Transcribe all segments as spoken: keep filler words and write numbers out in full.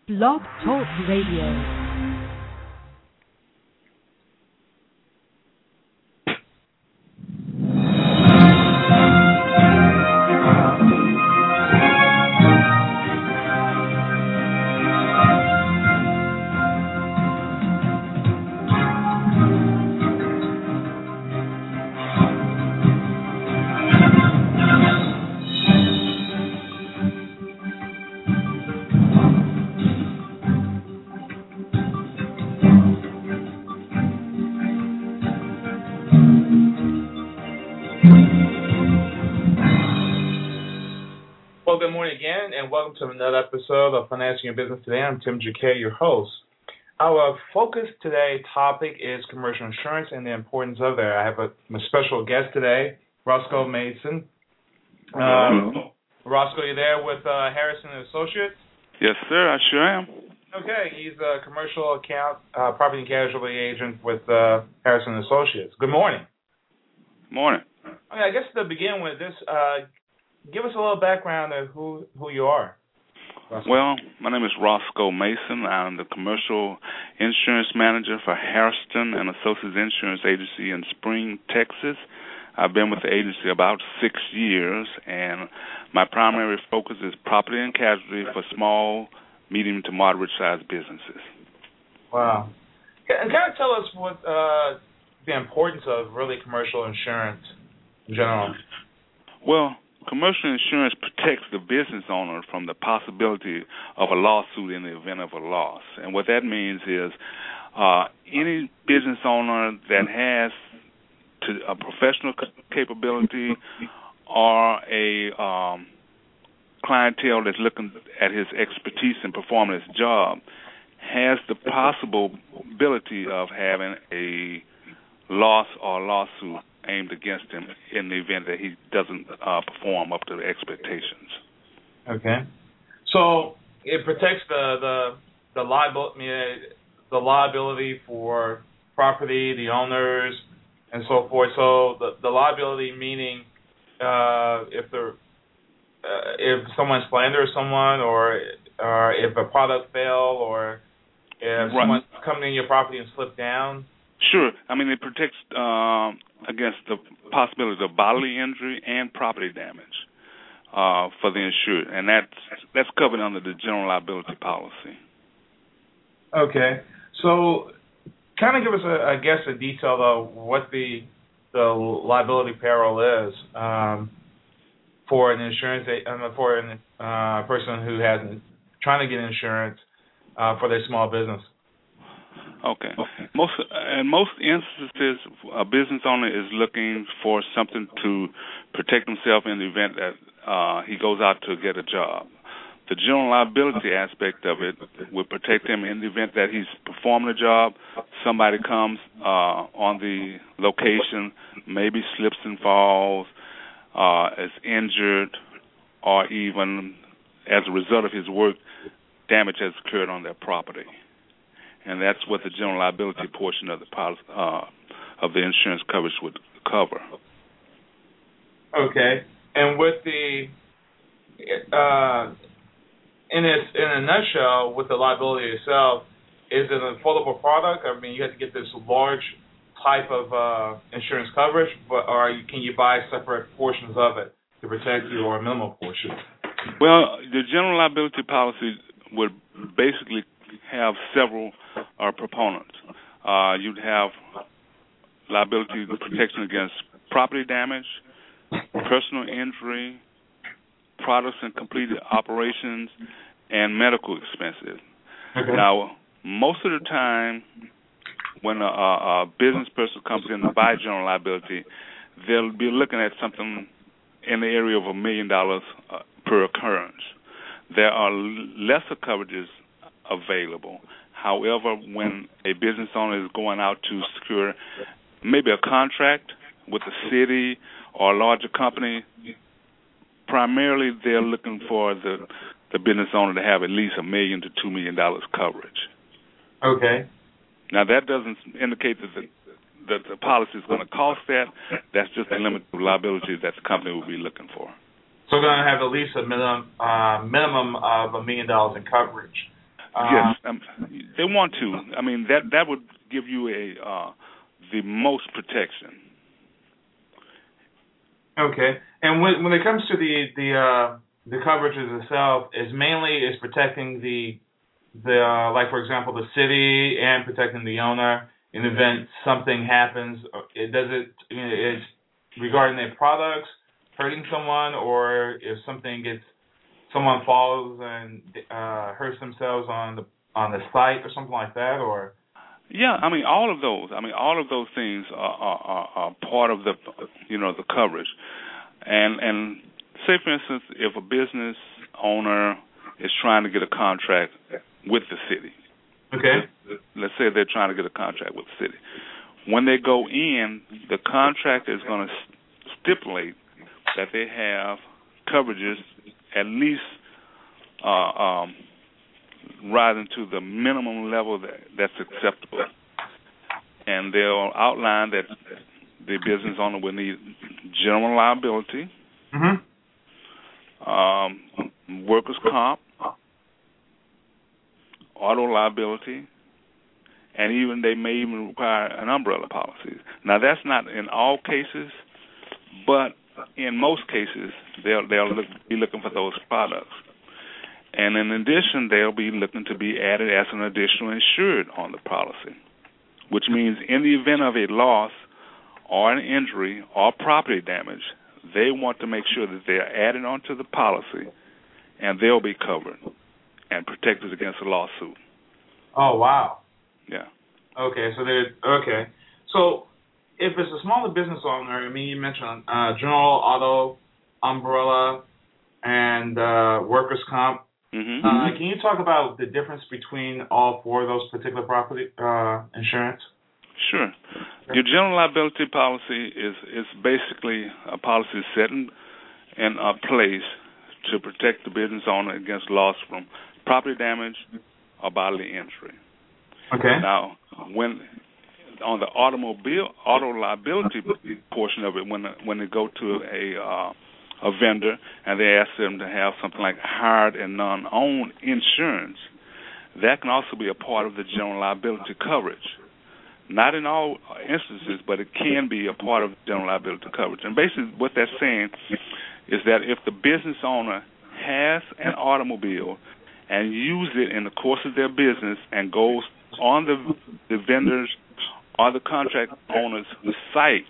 Blog Talk Radio. Good morning again, and welcome to another episode of Financing Your Business Today. I'm Tim Jacquet, your host. Our focus today topic is commercial insurance and the importance of that. I have a, a special guest today, Roscoe Mason. Uh, Roscoe, you there with uh, Harrison and Associates? Yes, sir, I sure am. Okay, he's a commercial account uh, property and casualty agent with uh, Harrison and Associates. Good morning. Morning. Okay, I guess to begin with this. Uh, Give us a little background of who, who you are. Roscoe. Well, my name is Roscoe Mason. I'm the commercial insurance manager for Harrison and Associates Insurance Agency in Spring, Texas. I've been with the agency about six years, and my primary focus is property and casualty for small, medium to moderate-sized businesses. Wow. And kind of tell us what uh, the importance of really commercial insurance in general. Well, commercial insurance protects the business owner from the possibility of a lawsuit in the event of a loss. And what that means is uh, any business owner that has to, a professional capability or a um, clientele that's looking at his expertise in performing his job has the possibility of having a loss or lawsuit aimed against him in the event that he doesn't uh, perform up to the expectations. Okay, so it protects the the the liability the liability for property, the owners, and so forth. So the the liability meaning uh, if the uh, if someone slanders someone, or or if a product fails, or if right. someone's coming in your property and slipped down. Sure. I mean, it protects uh, against the possibility of bodily injury and property damage uh, for the insured, and that's that's covered under the general liability policy. Okay. So, kind of give us, a, I guess, a detail of what the the liability peril is um, for an insurance um, for a uh, person who has trying to get insurance uh, for their small business. Okay. Most in most instances, a business owner is looking for something to protect himself in the event that uh, he goes out to get a job. The general liability aspect of it would protect him in the event that he's performing a job, somebody comes uh, on the location, maybe slips and falls, uh, is injured, or even as a result of his work, damage has occurred on their property. And that's what the general liability portion of the policy, uh, of the insurance coverage would cover. Okay, and with the uh, in its in a nutshell, with the liability itself, is it an affordable product? I mean, you have to get this large type of uh, insurance coverage, but or can you buy separate portions of it to protect you, or a minimal portion? Well, the general liability policy would basically have several uh, proponents. Uh, you'd have liability protection against property damage, personal injury, products and completed operations, and medical expenses. Okay. Now, most of the time, when a, a business person comes in to buy general liability, they'll be looking at something in the area of a million dollars uh, per occurrence. There are lesser coverages available. However, when a business owner is going out to secure maybe a contract with a city or a larger company, primarily they're looking for the the business owner to have at least a million to two million dollars coverage. Okay. Now that doesn't indicate that the that the policy is going to cost that. That's just the limit of liability that the company will be looking for. So we're going to have at least a minimum uh, minimum of a million dollars in coverage. Yes, um, they want to. I mean, that that would give you a uh, the most protection. Okay, and when when it comes to the the uh, the coverages itself, is mainly is protecting the the uh, like for example the city and protecting the owner in the event something happens. It does it is regarding their products hurting someone, or if something gets someone falls and uh, hurts themselves on the on the site or something like that, or yeah, I mean all of those. I mean all of those things are, are, are, are part of the you know the coverage. And and say for instance, if a business owner is trying to get a contract with the city. Okay. Let's say they're trying to get a contract with the city. When they go in, the contract is going to stipulate that they have coverages at least uh, um, rising to the minimum level that, that's acceptable. And they'll outline that the business owner will need general liability, mm-hmm. um, workers' comp, auto liability, and even they may even require an umbrella policy. Now, that's not in all cases, but in most cases, they'll, they'll look, be looking for those products. And in addition, they'll be looking to be added as an additional insured on the policy, which means in the event of a loss or an injury or property damage, they want to make sure that they're added onto the policy and they'll be covered and protected against a lawsuit. Oh, wow. Yeah. Okay, so there's, okay. So if it's a smaller business owner, I mean, you mentioned uh, general, auto, umbrella, and uh, workers' comp. Mm-hmm. Uh, can you talk about the difference between all four of those particular property uh, insurance? Sure. Your general liability policy is, is basically a policy set in, in a place to protect the business owner against loss from property damage or bodily injury. Okay. Now, when on the automobile auto liability portion of it, when when they go to a uh, a vendor and they ask them to have something like hired and non-owned insurance, that can also be a part of the general liability coverage. Not in all instances, but it can be a part of general liability coverage. And basically what that's saying is that if the business owner has an automobile and uses it in the course of their business and goes on the, the vendor's or the contract owner's site,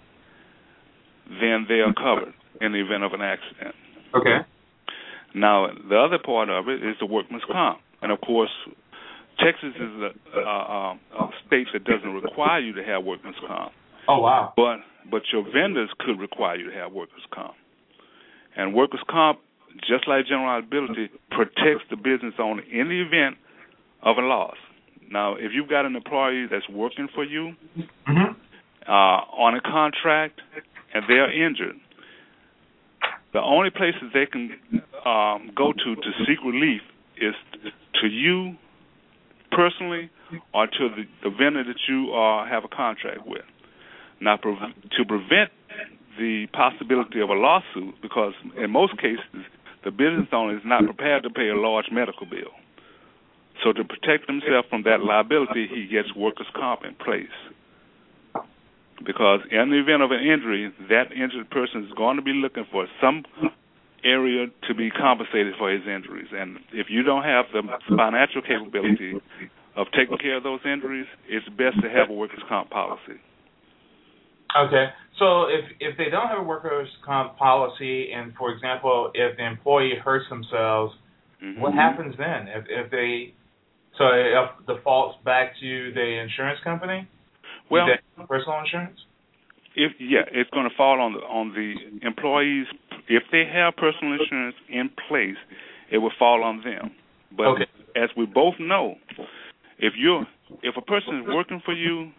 then they are covered in the event of an accident. Okay. Now, the other part of it is the workman's comp. And, of course, Texas is a, a, a state that doesn't require you to have workman's comp. Oh, wow. But but your vendors could require you to have workers' comp. And workers' comp, just like general liability, protects the business owner in the event of a loss. Now, if you've got an employee that's working for you mm-hmm. uh, on a contract and they're injured, the only places they can um, go to to seek relief is to you personally or to the, the vendor that you uh, have a contract with. Now, pre- to prevent the possibility of a lawsuit, because in most cases the business owner is not prepared to pay a large medical bill. So to protect himself from that liability, he gets workers' comp in place. Because in the event of an injury, that injured person is going to be looking for some area to be compensated for his injuries. And if you don't have the financial capability of taking care of those injuries, it's best to have a workers' comp policy. Okay. So if if they don't have a workers' comp policy, and, for example, if the employee hurts themselves, mm-hmm. what happens then? If if they so it defaults back to the insurance company? Well, personal insurance? If yeah, it's going to fall on the on the employees. If they have personal insurance in place, it will fall on them. But okay. as we both know, if you if a person is working for you,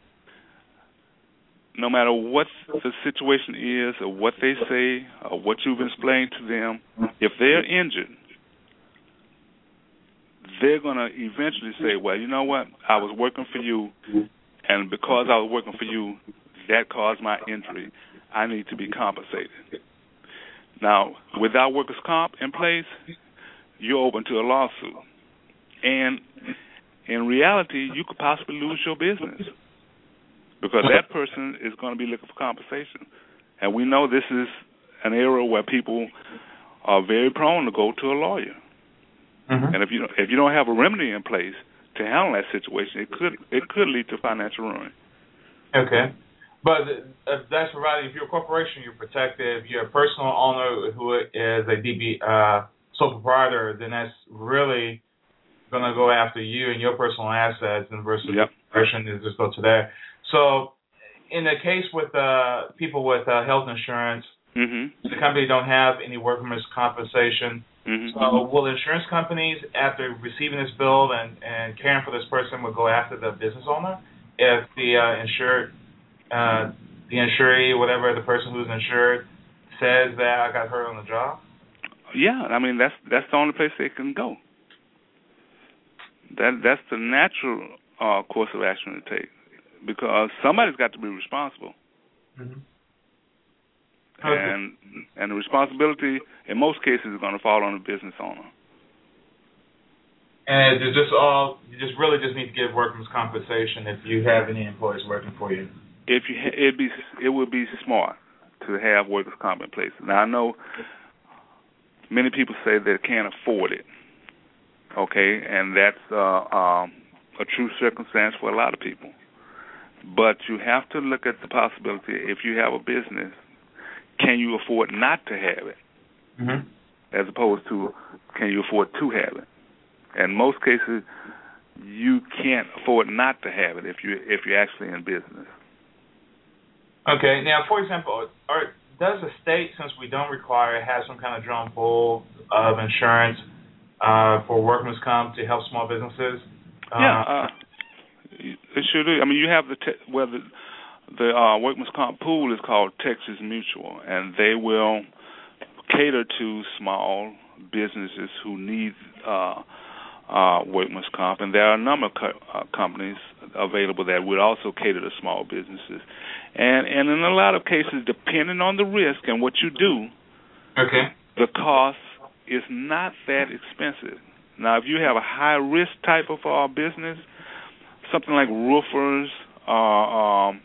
no matter what the situation is or what they say or what you've explained to them, if they're injured, they're going to eventually say, well, you know what, I was working for you, and because I was working for you, that caused my injury. I need to be compensated. Now, without workers' comp in place, you're open to a lawsuit. And in reality, you could possibly lose your business because that person is going to be looking for compensation. And we know this is an area where people are very prone to go to a lawyer. Mm-hmm. And if you if you don't have a remedy in place to handle that situation, it could it could lead to financial ruin. Okay. But if that's provided, if you're a corporation, you're protected. If you're a personal owner who is a D B uh, sole proprietor, then that's really going to go after you and your personal assets, and versus yep. the corporation is just go to there. So, in the case with uh, people with uh, health insurance, mm-hmm. the company don't have any workers' compensation. Mm-hmm. So, will insurance companies, after receiving this bill and, and caring for this person, will go after the business owner if the uh, insured Uh, the insuree, whatever the person who's insured, says that I got hurt on the job? Yeah, I mean that's that's the only place they can go. That that's the natural uh, course of action to take, because somebody's got to be responsible, mm-hmm. okay. and and the responsibility in most cases is going to fall on the business owner. And it's just all you just really just need to give workers' compensation if you have any employees working for you. If you, it'd be, it would be smart to have workers' comp in place. Now, I know many people say they can't afford it, okay, and that's uh, um, a true circumstance for a lot of people. But you have to look at the possibility, if you have a business, can you afford not to have it, mm-hmm. as opposed to can you afford to have it. In most cases, you can't afford not to have it if you if you're actually in business. Okay. Now, for example, are, does the state, since we don't require it, have some kind of drum pool of insurance uh, for workers' comp to help small businesses? Yeah, uh, it should do. I mean, you have the te- well, the, the uh, workers' comp pool is called Texas Mutual, and they will cater to small businesses who need uh, uh, workers' comp, and there are a number of co- uh, companies available that would also cater to small businesses. And and in a lot of cases, depending on the risk and what you do, okay, the cost is not that expensive. Now, if you have a high-risk type of uh, business, something like roofers, uh, um,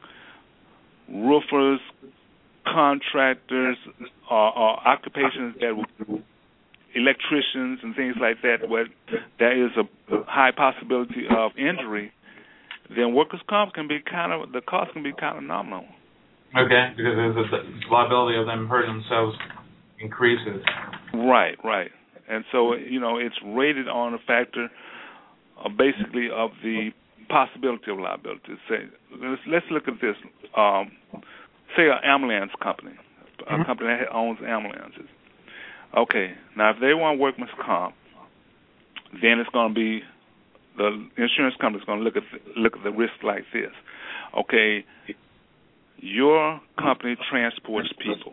roofers, contractors, uh, uh, occupations that will, electricians and things like that, where there is a high possibility of injury, then workers' comp can be kind of, the cost can be kind of nominal. Okay, because there's a liability of them hurting themselves increases. Right, right. And so, you know, it's rated on a factor uh, basically of the possibility of liability. Say, let's, let's look at this. Um, say an ambulance company, a mm-hmm. company that owns ambulances. Okay, now if they want workers' comp, then it's going to be, the insurance company is going to look at the, look at the risk like this. Okay, your company transports people.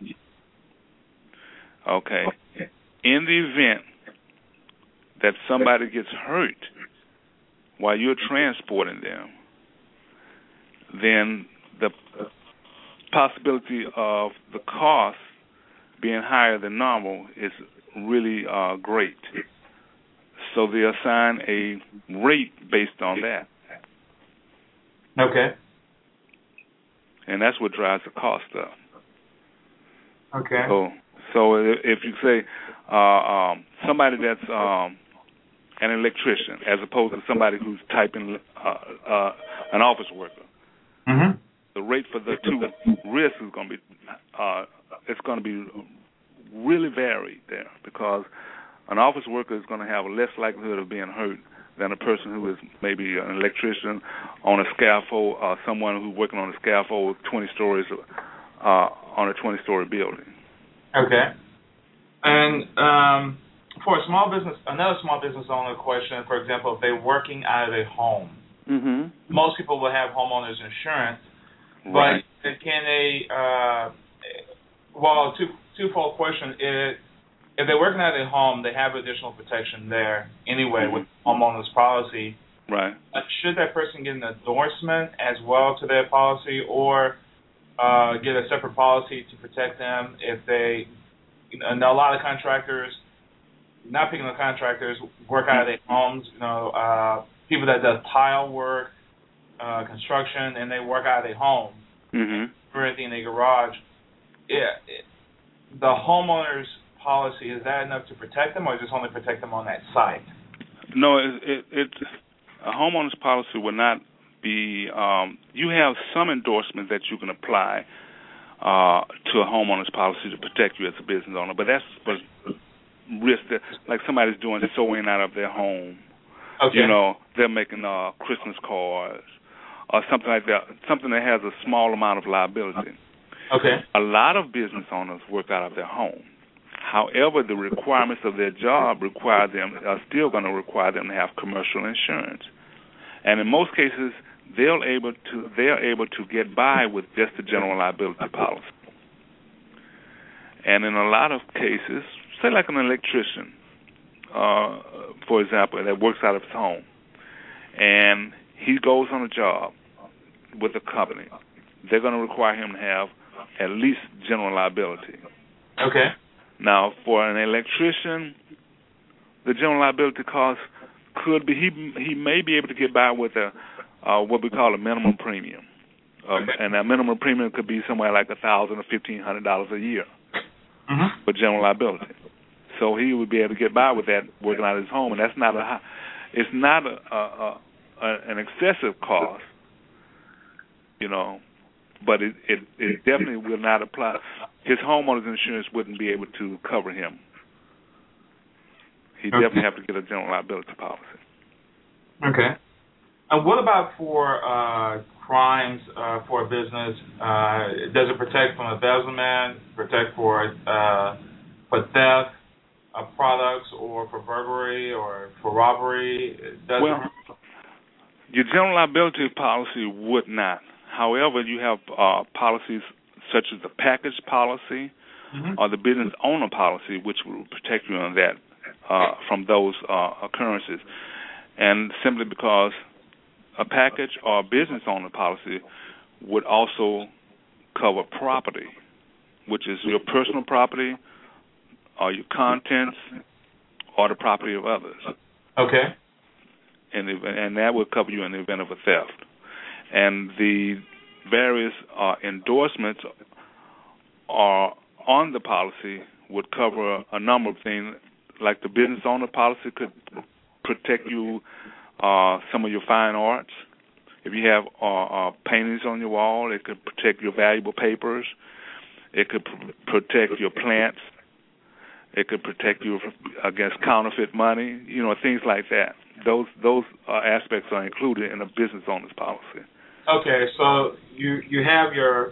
Okay, in the event that somebody gets hurt while you're transporting them, then the possibility of the cost being higher than normal is really uh, great. So they assign a rate based on that. Okay. And that's what drives the cost up. Okay. So, so if you say uh, um, somebody that's um, an electrician, as opposed to somebody who's typing uh, uh, an office worker, mm-hmm. the rate for the two risks is going to be uh, it's going to be really varied there, because an office worker is going to have a less likelihood of being hurt than a person who is maybe an electrician on a scaffold, or someone who's working on a scaffold twenty stories uh, on a twenty-story building. Okay. And um, for a small business, another small business owner question, for example, if they're working out of their home, mm-hmm. most people will have homeowners insurance, right. but can they, uh, well, two, twofold question is, if they're working out of their home, they have additional protection there anyway mm-hmm. with homeowners policy. Right. Uh, should that person get an endorsement as well to their policy, or uh, get a separate policy to protect them if they, you know, a lot of contractors not picking on contractors, work out of their homes. You know, uh, people that does tile work, uh, construction, and they work out of their home, mm-hmm. or anything in their garage. Yeah, it, the homeowner's policy, is that enough to protect them, or just only protect them on that site? No, it, it, it a homeowner's policy will not be. Um, you have some endorsements that you can apply uh, to a homeowner's policy to protect you as a business owner, but that's but risk that, like somebody's doing sewing out of their home. Okay. You know, they're making uh, Christmas cards or something like that, something that has a small amount of liability. Okay. A lot of business owners work out of their home. However, the requirements of their job require them are still going to require them to have commercial insurance, and in most cases, they're able to they're able to get by with just the general liability policy. And in a lot of cases, say like an electrician, uh, for example, that works out of his home, and he goes on a job with a company, they're going to require him to have at least general liability. Okay. Now, for an electrician, the general liability cost could be he he may be able to get by with a uh, what we call a minimum premium, um, okay. and that minimum premium could be somewhere like a thousand or fifteen hundred dollars a year mm-hmm. for general liability. So he would be able to get by with that working out of his home, and that's not a high, it's not a, a, a, a an excessive cost, you know. But it, it, it definitely will not apply. His homeowner's insurance wouldn't be able to cover him. He'd okay. definitely have to get a general liability policy. Okay. And what about for uh, crimes uh, for a business? Uh, does it protect from embezzlement, protect for uh, for theft of products, or for burglary, or for robbery? Does well, it... your general liability policy would not. However, you have uh, policies such as the package policy mm-hmm. or the business owner policy, which will protect you on that uh, from those uh, occurrences. And simply because a package or a business owner policy would also cover property, which is your personal property or your contents or the property of others. Okay. And, and that would cover you in the event of a theft. And the various uh, endorsements are on the policy would cover a, a number of things, like the business owner policy could protect you uh, some of your fine arts. If you have uh, uh, paintings on your wall, it could protect your valuable papers. It could pr- protect your plants. It could protect you against counterfeit money. You know, things like that. Those those uh, aspects are included in a business owner's policy. Okay, so you you have your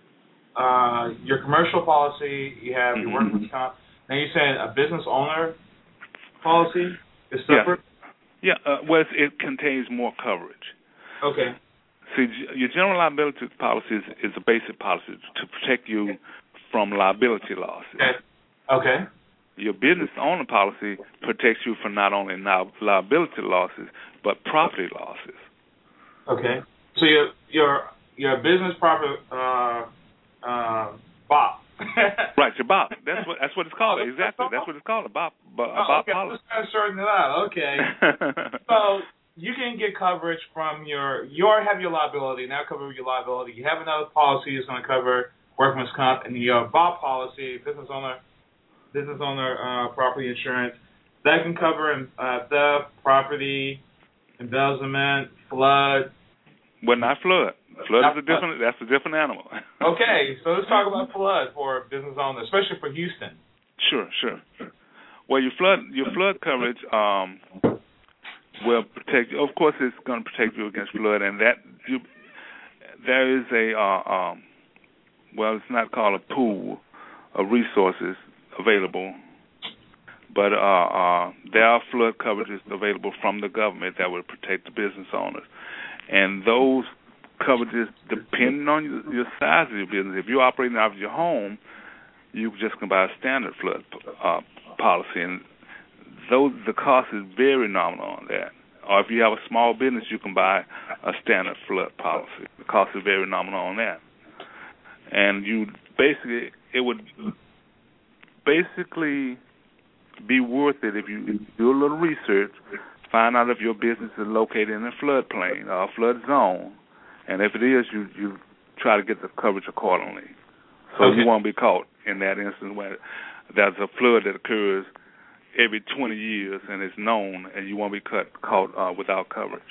uh, your commercial policy, you have your mm-hmm. workman's comp. Now you're saying a business owner policy is separate? Yeah, yeah uh, well, it contains more coverage. Okay. See, your general liability policy is, is a basic policy to protect you from liability losses. Okay. Okay. Your business owner policy protects you from not only liability losses, but property losses. Okay. So your your your business property uh, uh, B O P. Right, your B O P. That's what that's what it's called. Exactly. That's what it's called. A B O P. A B O P oh, okay. policy. I'm just kind of sorting it out. Okay. So you can get coverage from your you already have your liability. Now cover your liability. You have another policy that's going to cover workman's comp, and your B O P policy, business owner business owner uh, property insurance, that can cover uh, theft, property, embezzlement, flood. Well, not flood. Flood not is a different. Flood. That's a different animal. Okay, so let's talk about flood for business owners, especially for Houston. Sure, sure. Well, your flood your flood coverage um, will protect you. Of course, it's going to protect you against flood, and that you, there is a uh, um, well, it's not called a pool of resources available, but uh, uh, there are flood coverages available from the government that will protect the business owners. And those coverages, depending on your, your size of your business, if you're operating out of your home, you just can buy a standard flood uh, policy, and those the cost is very nominal on that. Or if you have a small business, you can buy a standard flood policy. The cost is very nominal on that. And you basically, it would basically be worth it if you do a little research, find out if your business is located in a floodplain or a flood zone, and if it is, you you try to get the coverage accordingly, so okay. you won't be caught in that instance where there's a flood that occurs every twenty years and it's known, and you won't be cut, caught uh, without coverage.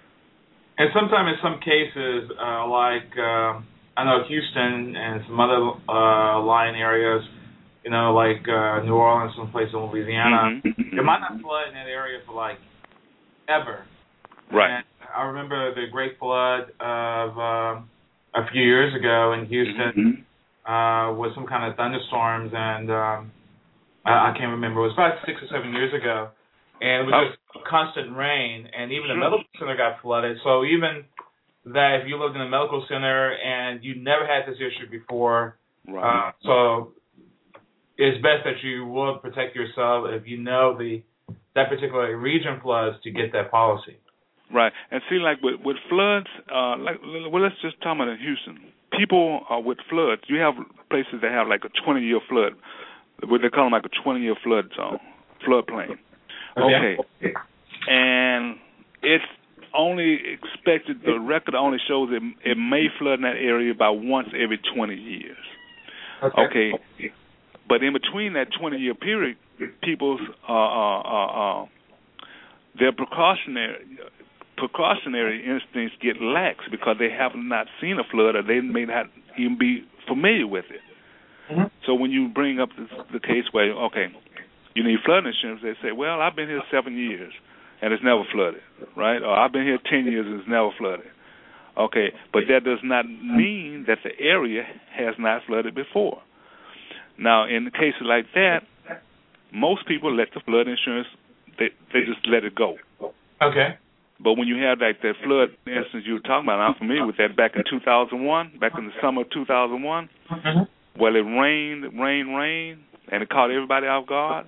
And sometimes in some cases, uh, like uh, I know Houston and some other uh, line areas, you know, like uh, New Orleans, some place in Louisiana, mm-hmm. it might not flood in that area for like ever. Right. And I remember the great flood of uh, a few years ago in Houston mm-hmm. uh, with some kind of thunderstorms, and um, I, I can't remember. It was about six or seven years ago, and it was oh. just constant rain, and even sure. the medical center got flooded. So even that, if you lived in a medical center and you never had this issue before, right. uh, so it's best that you will protect yourself if you know the that particular region floods to get that policy. Right, and see, like with, with floods, uh, like well, let's just talk about in Houston. People uh, with floods, you have places that have like a twenty-year flood, what they call them like a twenty-year flood zone, floodplain. Okay, okay. And it's only expected. The record only shows it it may flood in that area about once every twenty years. Okay. okay. okay. But in between that twenty-year period, people's uh, uh, uh, uh, their precautionary precautionary instincts get lax because they have not seen a flood, or they may not even be familiar with it. Mm-hmm. So when you bring up this, the case where, okay, you need flood insurance, they say, well, I've been here seven years and it's never flooded, right? Or I've been here ten years and it's never flooded. Okay, but that does not mean that the area has not flooded before. Now, in the cases like that, most people let the flood insurance, they, they just let it go. Okay. But when you have like that flood instance you were talking about, I'm familiar with that back in two thousand one, back in the summer of two thousand one, mm-hmm. well, it rained, rained, rained, and it caught everybody off guard.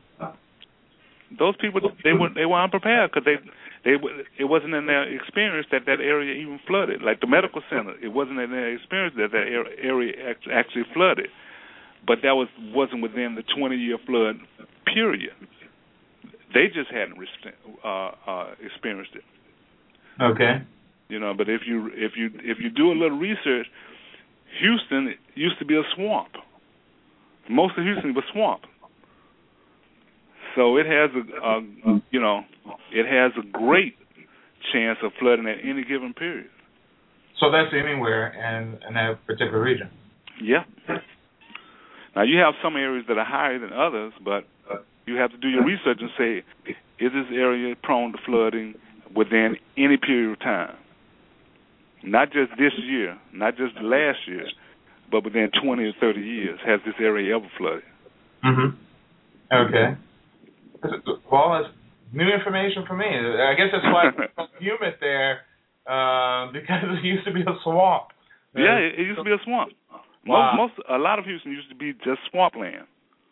Those people, they were they were unprepared because they they it wasn't in their experience that that area even flooded. Like the medical center, it wasn't in their experience that that area actually flooded. But that was wasn't within the twenty-year flood period. They just hadn't uh, uh, experienced it. Okay. You know, but if you if you if you do a little research, Houston used to be a swamp. Most of Houston was swamp. So it has a, a you know, it has a great chance of flooding at any given period. So that's anywhere in, in that particular region. Yeah. Now you have some areas that are higher than others, but you have to do your research and say, is this area prone to flooding within any period of time? Not just this year, not just last year, but within twenty or thirty years. Has this area ever flooded? Mm-hmm. Okay. Well, that's new information for me. I guess that's why it's humid there, uh, because it used to be a swamp. Yeah, it, it used to be a swamp. Wow. Most, most, a lot of Houston used to be just swampland.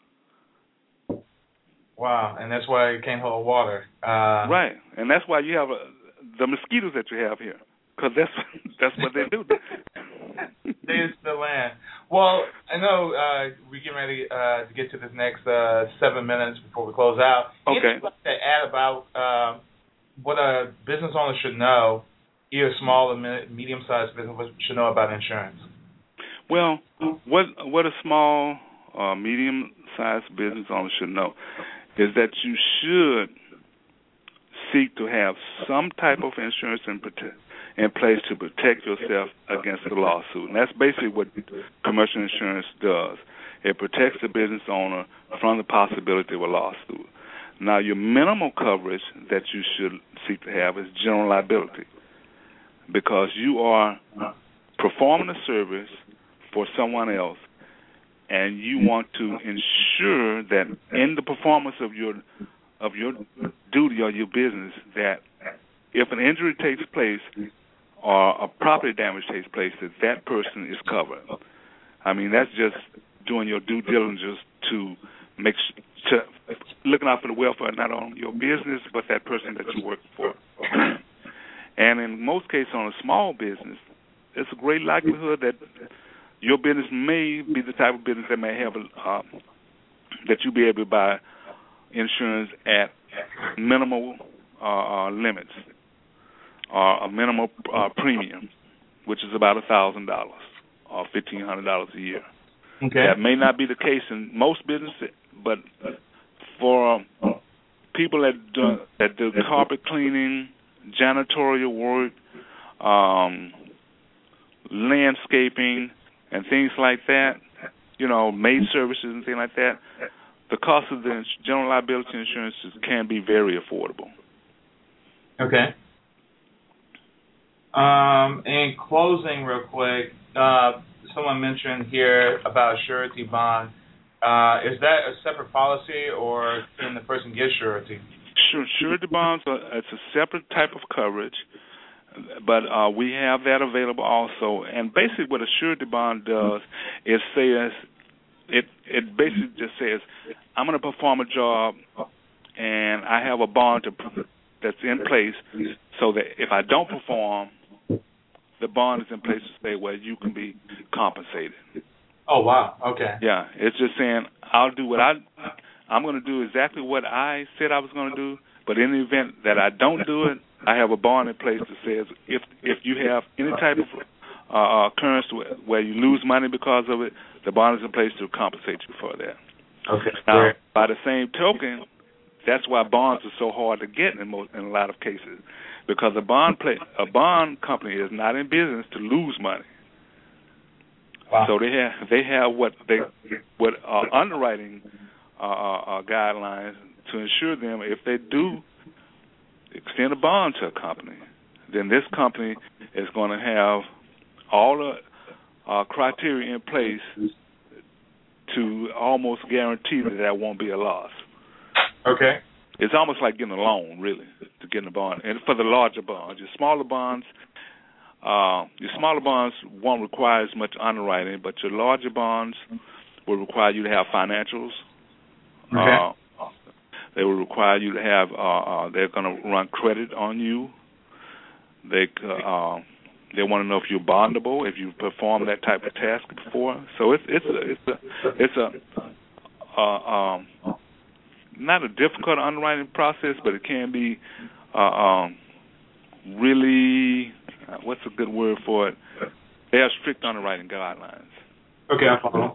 Wow, and that's why it can't hold water. Uh, right, and that's why you have a, the mosquitoes that you have here, because that's that's what they do. There's the land. Well, I know uh, we're getting ready uh, to get to this next uh, seven minutes before we close out. Okay. Anything to add about uh, what a business owner should know, either small or medium-sized business should know about insurance? Well, what what a small or uh, medium-sized business owner should know is that you should seek to have some type of insurance in, in place to protect yourself against the lawsuit. And that's basically what commercial insurance does. It protects the business owner from the possibility of a lawsuit. Now, your minimal coverage that you should seek to have is general liability, because you are performing a service for someone else, and you want to ensure that in the performance of your of your duty or your business, that if an injury takes place or a property damage takes place, that that person is covered. I mean, that's just doing your due diligence to make to looking out for the welfare not only your business but that person that you work for. And in most cases, on a small business, it's a great likelihood that your business may be the type of business that may have a, uh, that you be able to buy insurance at minimal uh, uh, limits or a minimal uh, premium, which is about a thousand dollars or fifteen hundred dollars a year. Okay. That may not be the case in most businesses, but for people that do, that do carpet cleaning, janitorial work, um, landscaping, and things like that, you know, maid services and things like that, the cost of the general liability insurance can be very affordable. Okay. Um, in closing, real quick, uh, someone mentioned here about surety bond. Uh, is that a separate policy, or can the person get surety? Sure, surety bonds are it's a separate type of coverage, but uh, we have that available also. And basically, what a surety bond does is says it it basically just says I'm going to perform a job, and I have a bond to, that's in place so that if I don't perform, the bond is in place to say, well, you can be compensated. Oh, wow. Okay. Yeah, it's just saying I'll do what I, I'm going to do exactly what I said I was going to do, but in the event that I don't do it, I have a bond in place that says if if you have any type of uh, occurrence where you lose money because of it, the bond is in place to compensate you for that. Okay. Now, Great. by the same token, that's why bonds are so hard to get in most, in a lot of cases, because a bond play, a bond company is not in business to lose money. Wow. So they have they have what they what are underwriting uh, uh, guidelines to ensure them if they do extend a bond to a company, then this company is going to have all the uh, criteria in place to almost guarantee that that won't be a loss. Okay. It's almost like getting a loan, really, to get in a bond. And for the larger bonds, your smaller bonds, uh, your smaller bonds won't require as much underwriting, but your larger bonds will require you to have financials. Okay. Uh, they will require you to have. Uh, uh, they're going to run credit on you. They uh, they want to know if you're bondable, if you've performed that type of task before. So it's it's a, it's a it's a uh, um, not a difficult underwriting process, but it can be uh, um, really, uh, what's a good word for it? They have strict underwriting guidelines. Okay, I follow.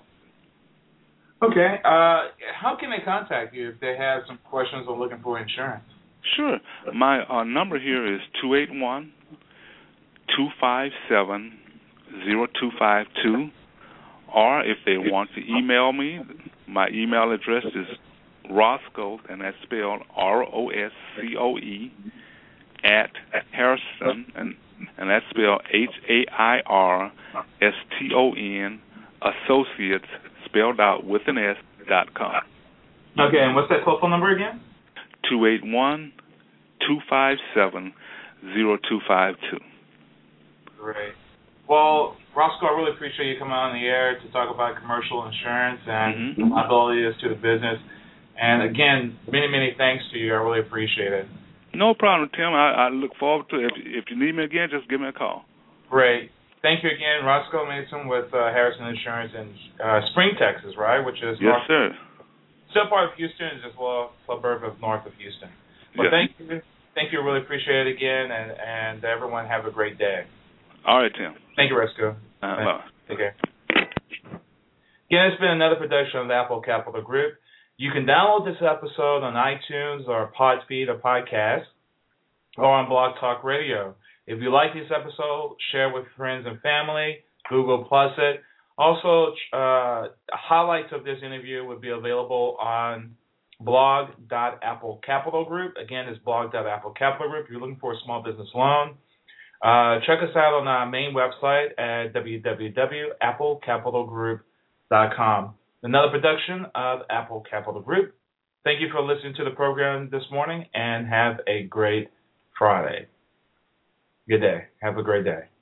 Okay, uh, how can they contact you if they have some questions or looking for insurance? Sure. My uh, number here is two eight one, two five seven, zero two five two, or if they want to email me, my email address is Roscoe, and that's spelled R O S C O E, at Harrison, and, and that's spelled H A I R S T O N, Associates, spelled out with an S, dot com. Okay, and what's that telephone number again? two eight one, two five seven, zero two five two. Great. Well, Roscoe, I really appreciate you coming on the air to talk about commercial insurance and Mm-hmm. liabilities to the business. And again, many, many thanks to you. I really appreciate it. No problem, Tim. I, I look forward to it. If, if you need me again, just give me a call. Great. Thank you again, Roscoe Mason with uh, Harrison Insurance in uh, Spring, Texas, right? Which is Yes, north, sir. still part of Houston, as well a suburb of north of Houston. Well, Yes. thank you. Thank you. Really appreciate it again, and, and everyone have a great day. All right, Tim. Thank you, Roscoe. Uh, bye. Take care. Again, it's been another production of the Apple Capital Group. You can download this episode on iTunes or Podfeed or Podcast, or on Blog Talk Radio. If you like this episode, share with friends and family. Google Plus it. Also, uh, highlights of this interview would be available on blog dot apple capital group. Again, it's blog dot apple capital group. If you're looking for a small business loan, uh, check us out on our main website at w w w dot apple capital group dot com. Another production of Apple Capital Group. Thank you for listening to the program this morning, and have a great Friday. Good day. Have a great day.